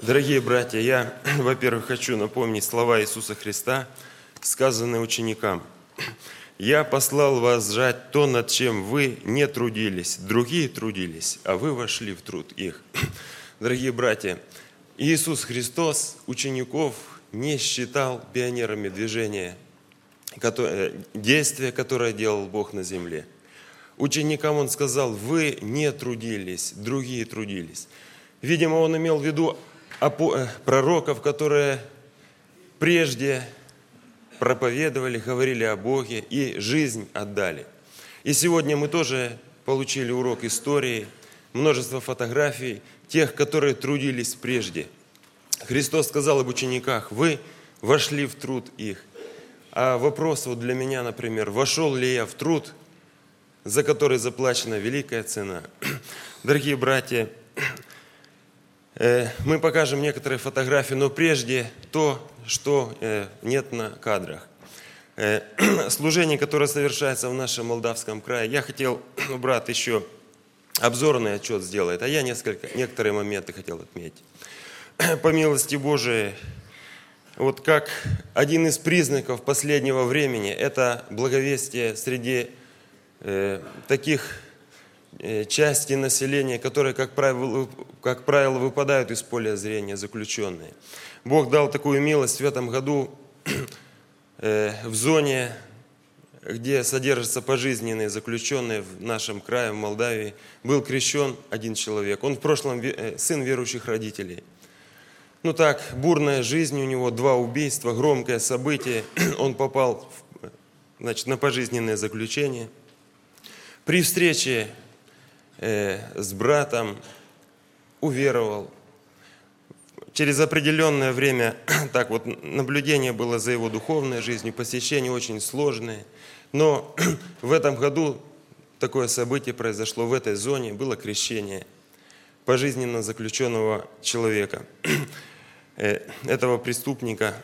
Дорогие братья, я, во-первых, хочу напомнить слова Иисуса Христа, сказанные ученикам. «Я послал вас сжать то, над чем вы не трудились, другие трудились, а вы вошли в труд их». Дорогие братья, Иисус Христос учеников не считал пионерами движения, действия, которое делал Бог на земле. Ученикам Он сказал: «Вы не трудились, другие трудились». Видимо, Он имел в виду пророков, которые прежде проповедовали, говорили о Боге и жизнь отдали. И сегодня мы тоже получили урок истории, множество фотографий тех, которые трудились прежде. Христос сказал об учениках: «Вы вошли в труд их». А вопрос вот для меня, например: вошел ли я в труд, за который заплачена великая цена? Дорогие братья, мы покажем некоторые фотографии, но прежде то, что нет на кадрах. Служение, которое совершается в нашем Молдавском крае. Я хотел, брат еще обзорный отчет сделает, а я некоторые моменты хотел отметить. По милости Божией, вот как один из признаков последнего времени, это благовестие среди таких части населения, которые, как правило, выпадают из поля зрения, заключенные. Бог дал такую милость в этом году в зоне, где содержатся пожизненные заключенные в нашем крае, в Молдавии, был крещен один человек. Он в прошлом сын верующих родителей. Ну так, бурная жизнь у него, 2 убийства, громкое событие. Он попал на пожизненное заключение. При встрече с братом уверовал. Через определенное время так вот наблюдение было за его духовной жизнью, посещения очень сложные. Но в этом году такое событие произошло в этой зоне, было крещение пожизненно заключенного человека, этого преступника.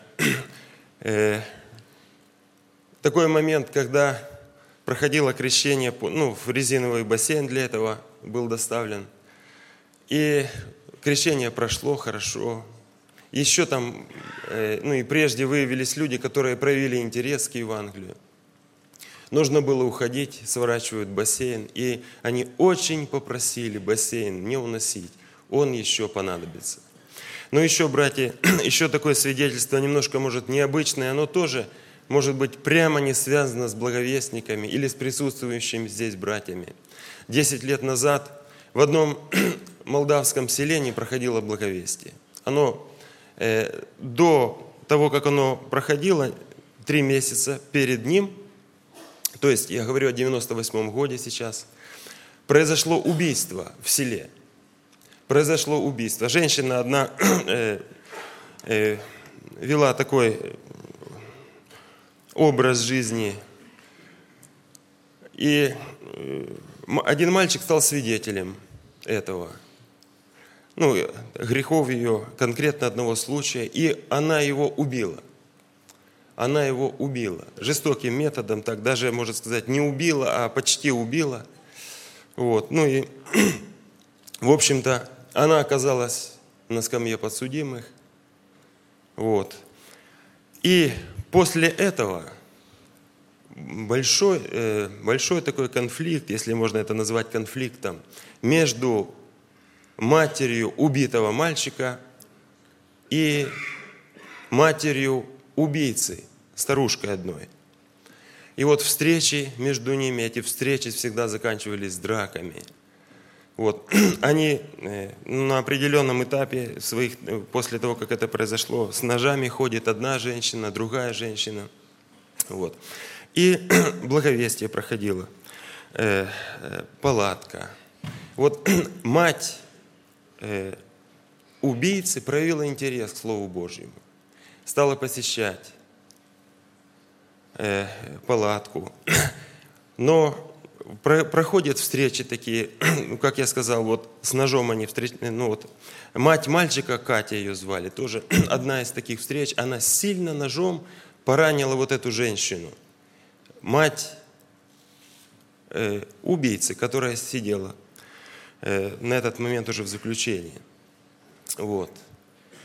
Такой момент, когда проходило крещение, в резиновый бассейн для этого был доставлен. И крещение прошло хорошо. Еще там, и прежде выявились люди, которые проявили интерес к Евангелию. Нужно было уходить, сворачивают бассейн. И они очень попросили бассейн не уносить, он еще понадобится. Но еще, братья, еще такое свидетельство, немножко, может, необычное, оно тоже может быть прямо не связано с благовестниками или с присутствующими здесь братьями. 10 лет назад в одном молдавском селении проходило благовестие. Оно до того, как оно проходило, 3 месяца перед ним, то есть я говорю о 98-м году сейчас, произошло убийство в селе. Произошло убийство. Женщина одна вела такой образ жизни. И один мальчик стал свидетелем этого. Грехов ее, конкретно одного случая. И она его убила. Она его убила. Жестоким методом, так даже, можно сказать, не убила, а почти убила. Вот. В общем-то, она оказалась на скамье подсудимых. Вот. И после этого большой такой конфликт, если можно это назвать конфликтом, между матерью убитого мальчика и матерью убийцы, старушкой одной. И вот встречи между ними, эти встречи всегда заканчивались драками. Вот. Они на определенном этапе своих, после того, как это произошло, с ножами ходит одна женщина, другая женщина. Вот. И благовестие проходило, палатка. Вот мать убийцы проявила интерес к Слову Божьему, стала посещать палатку. Но проходят встречи такие, как я сказал, вот с ножом они встречались. Мать мальчика, Катя ее звали, тоже одна из таких встреч, она сильно ножом поранила вот эту женщину. Мать убийцы, которая сидела на этот момент уже в заключении. Вот.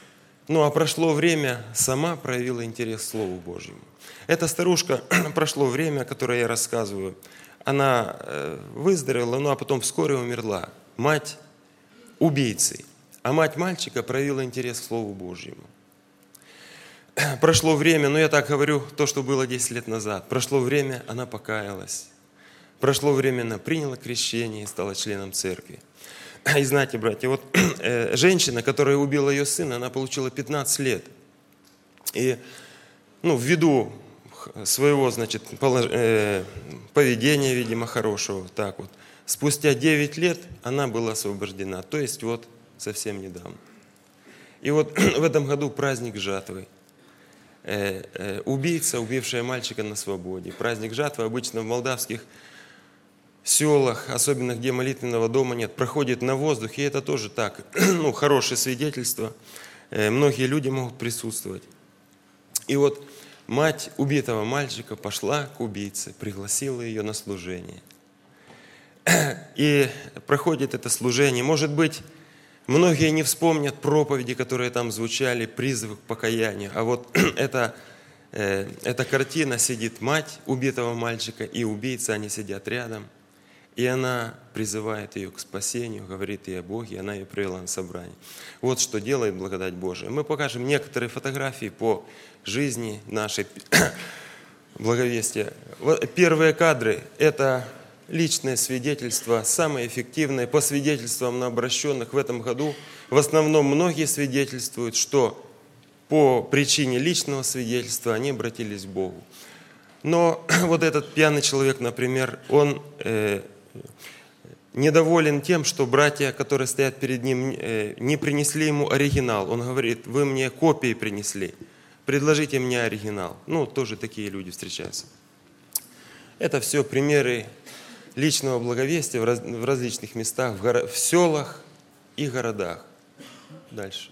Ну а прошло время, сама проявила интерес к Слову Божьему. Эта старушка, прошло время, о которой я рассказываю, она выздоровела, ну а потом вскоре умерла. Мать убийцы. А мать мальчика проявила интерес к Слову Божьему. Прошло время, ну я так говорю, то, что было 10 лет назад. Прошло время, она покаялась. Прошло время, она приняла крещение и стала членом церкви. И знаете, братья, вот женщина, которая убила ее сына, она получила 15 лет. И ввиду своего, поведения, видимо, хорошего, так вот, спустя 9 лет она была освобождена. То есть вот совсем недавно. И вот в этом году праздник жатвы. Убийца, убившая мальчика на свободе. Праздник жатвы обычно в молдавских селах, особенно где молитвенного дома нет, проходит на воздухе, и это тоже так, хорошее свидетельство. Многие люди могут присутствовать. И вот мать убитого мальчика пошла к убийце, пригласила ее на служение. И проходит это служение. Может быть, многие не вспомнят проповеди, которые там звучали, призывы к покаянию. А вот эта картина, сидит мать убитого мальчика и убийца, они сидят рядом. И она призывает ее к спасению, говорит ей о Боге, и она ее привела на собрание. Вот что делает благодать Божия. Мы покажем некоторые фотографии по жизни нашей благовестия. Первые кадры – это личное свидетельство, самое эффективное. По свидетельствам на обращенных в этом году в основном многие свидетельствуют, что по причине личного свидетельства они обратились к Богу. Но вот этот пьяный человек, например, он недоволен тем, что братья, которые стоят перед ним, не принесли ему оригинал. Он говорит: вы мне копии принесли, предложите мне оригинал. Тоже такие люди встречаются. Это все примеры личного благовестия в различных местах, в селах и городах. Дальше.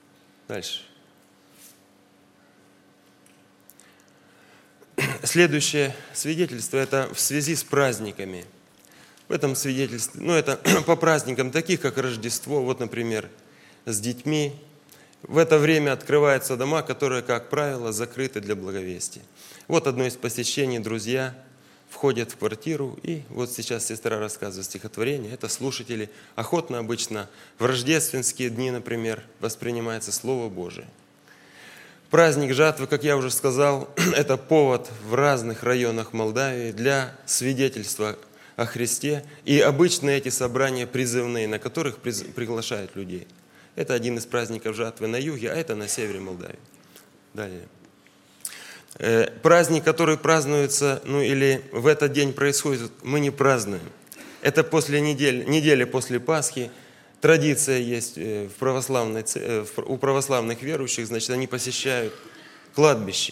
Следующее свидетельство – это в связи с праздниками. В этом свидетельстве, это по праздникам, таких как Рождество, вот, например, с детьми. В это время открываются дома, которые, как правило, закрыты для благовестия. Вот одно из посещений: друзья входят в квартиру, и вот сейчас сестра рассказывает стихотворение. Это слушатели охотно обычно в рождественские дни, например, воспринимается Слово Божие. Праздник жатвы, как я уже сказал, это повод в разных районах Молдавии для свидетельства о Христе. И обычно эти собрания призывные, на которых приглашают людей. Это один из праздников жатвы на юге, а это на севере Молдавии. Далее. Праздник, который празднуется, или в этот день происходит, мы не празднуем. Это после неделя после Пасхи. Традиция есть у православных верующих, они посещают кладбище.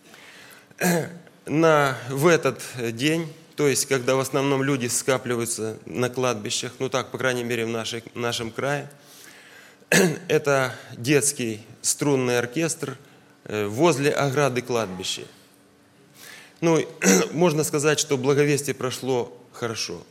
В этот день, то есть когда в основном люди скапливаются на кладбищах, так, по крайней мере, в нашем крае, это детский струнный оркестр возле ограды кладбища. Можно сказать, что благовестие прошло хорошо.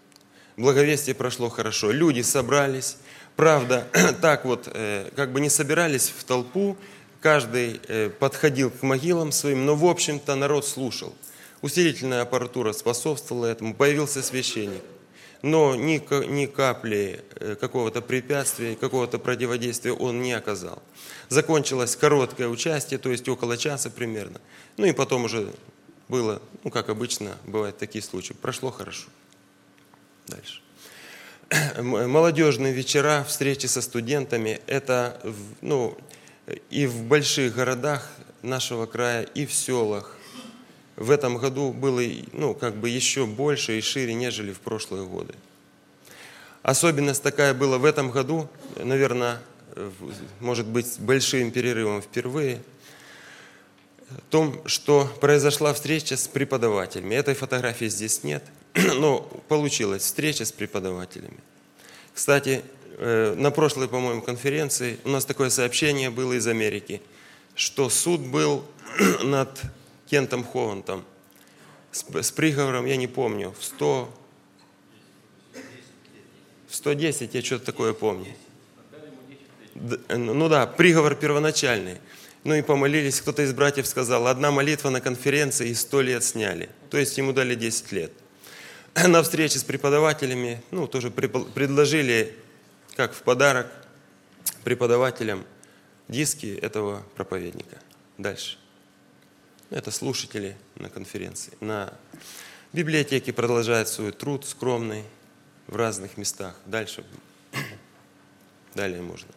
Люди собрались. Правда, так вот, не собирались в толпу, каждый подходил к могилам своим, но, в общем-то, народ слушал. Усилительная аппаратура способствовала этому, появился священник. Но ни капли какого-то препятствия, какого-то противодействия он не оказал. Закончилось короткое участие, то есть около часа примерно. И потом уже было, как обычно бывают такие случаи, прошло хорошо. Дальше. Молодежные вечера, встречи со студентами, это и в больших городах нашего края, и в селах. В этом году было еще больше и шире, нежели в прошлые годы. Особенность такая была в этом году, наверное, может быть, с большим перерывом впервые, в том, что произошла встреча с преподавателями. Этой фотографии здесь нет, но получилась встреча с преподавателями. Кстати, на прошлой, по-моему, конференции у нас такое сообщение было из Америки, что суд был над Кентом Ховантом с приговором, я не помню, в 110, я что-то такое помню. ну да, приговор первоначальный. Ну и помолились, кто-то из братьев сказал, одна молитва на конференции и 100 лет сняли. То есть ему дали 10 лет. На встрече с преподавателями, ну, тоже предложили, как в подарок, преподавателям диски этого проповедника. Дальше. Это слушатели на конференции. На библиотеке продолжают свой труд скромный в разных местах. Дальше. Далее можно.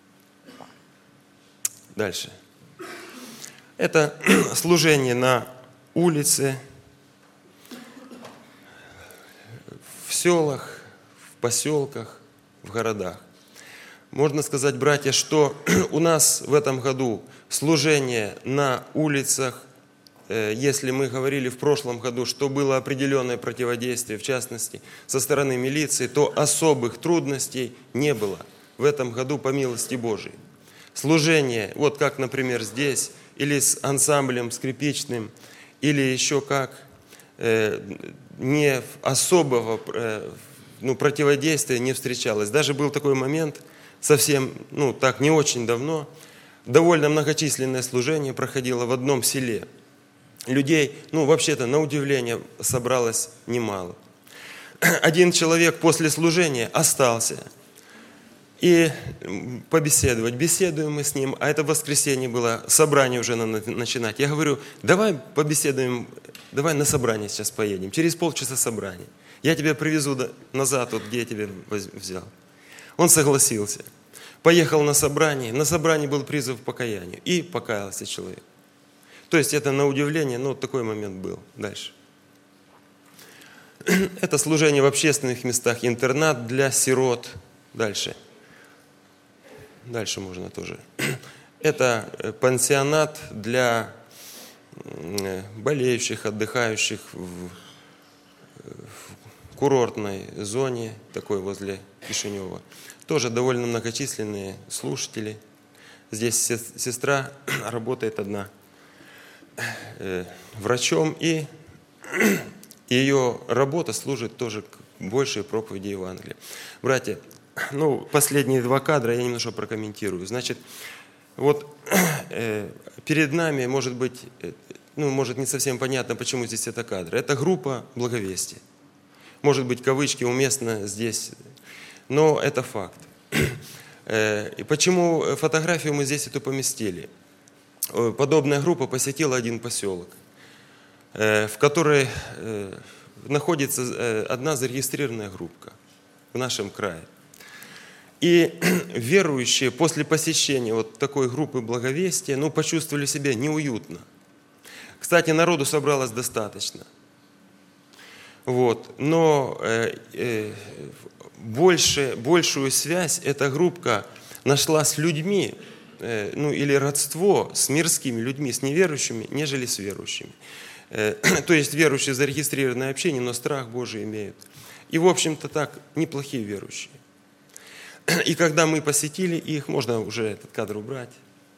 Дальше. Это служение на улице, в селах, в поселках, в городах. Можно сказать, братья, что у нас в этом году служение на улицах, если мы говорили в прошлом году, что было определенное противодействие, в частности, со стороны милиции, то особых трудностей не было в этом году по милости Божией. Служение, вот как, например, здесь, или с ансамблем скрипичным, или еще как, не особого противодействия не встречалось. Даже был такой момент, совсем, так не очень давно, довольно многочисленное служение проходило в одном селе. Людей, вообще-то, на удивление, собралось немало. Один человек после служения остался. И побеседовать. Беседуем мы с ним, а это воскресенье было, собрание уже надо начинать. Я говорю, давай побеседуем, давай на собрание сейчас поедем, через полчаса собрания. Я тебя привезу назад, вот где я тебя взял. Он согласился. Поехал на собрание был призыв к покаянию, и покаялся человек. То есть это на удивление, такой момент был. Дальше. Это служение в общественных местах, интернат для сирот. Дальше. Дальше можно тоже. Это пансионат для болеющих, отдыхающих в курортной зоне, такой возле Кишинева. Тоже довольно многочисленные слушатели. Здесь сестра работает одна врачом, и ее работа служит тоже к большей проповеди Евангелия. Братья, последние 2 кадра я немножко прокомментирую. Значит, вот перед нами, может быть, может не совсем понятно, почему здесь это кадры. Это группа благовестия. Может быть, кавычки уместно здесь, но это факт. И почему фотографию мы здесь эту поместили? Подобная группа посетила один поселок, в которой находится одна зарегистрированная группа в нашем крае. И верующие после посещения вот такой группы благовестия, почувствовали себя неуютно. Кстати, народу собралось достаточно. Но большую связь эта группа нашла с людьми, или родство с мирскими людьми, с неверующими, нежели с верующими. То есть верующие зарегистрированное общение, но страх Божий имеют. И, в общем-то, так, неплохие верующие. И когда мы посетили их, можно уже этот кадр убрать,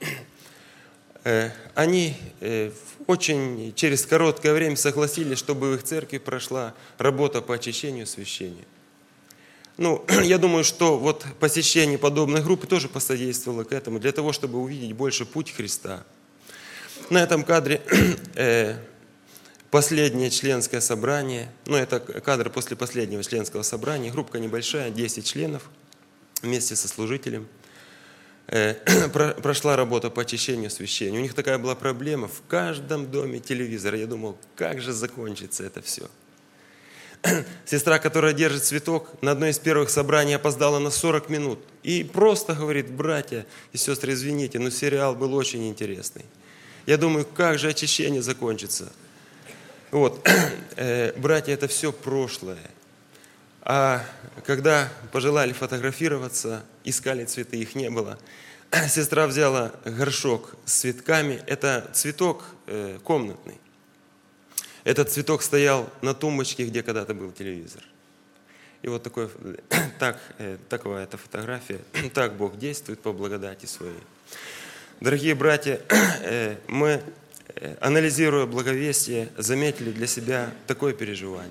они очень через короткое время согласились, чтобы в их церкви прошла работа по очищению священия. Я думаю, что вот посещение подобной группы тоже посодействовало к этому, для того, чтобы увидеть больше путь Христа. На этом кадре последнее членское собрание, это кадр после последнего членского собрания, группа небольшая, 10 членов, вместе со служителем. Прошла работа по очищению священия. У них такая была проблема, в каждом доме телевизор. Я думал, как же закончится это все. Сестра, которая держит цветок, на одно из первых собраний опоздала на 40 минут. И просто говорит, братья и сестры, извините, но сериал был очень интересный. Я думаю, как же очищение закончится. Братья, это все прошлое. А когда пожелали фотографироваться, искали цветы, их не было. Сестра взяла горшок с цветками. Это цветок комнатный. Этот цветок стоял на тумбочке, где когда-то был телевизор. И вот такая эта фотография. Так Бог действует по благодати Своей. Дорогие братья, мы, анализируя благовестие, заметили для себя такое переживание,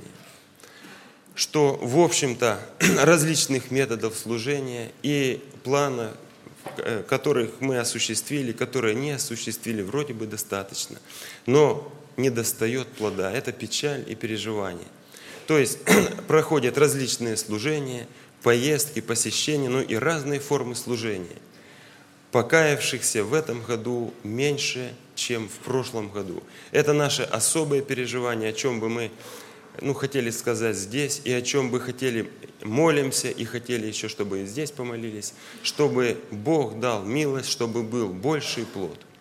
что, в общем-то, различных методов служения и плана которых мы осуществили, которые не осуществили, вроде бы достаточно, но не достает плода. Это печаль и переживание. То есть проходят различные служения, поездки, посещения, ну и разные формы служения. Покаявшихся в этом году меньше, чем в прошлом году. Это наше особое переживание, о чем бы мы хотели сказать здесь, и о чем бы хотели, молимся, и хотели еще, чтобы и здесь помолились, чтобы Бог дал милость, чтобы был больший плод.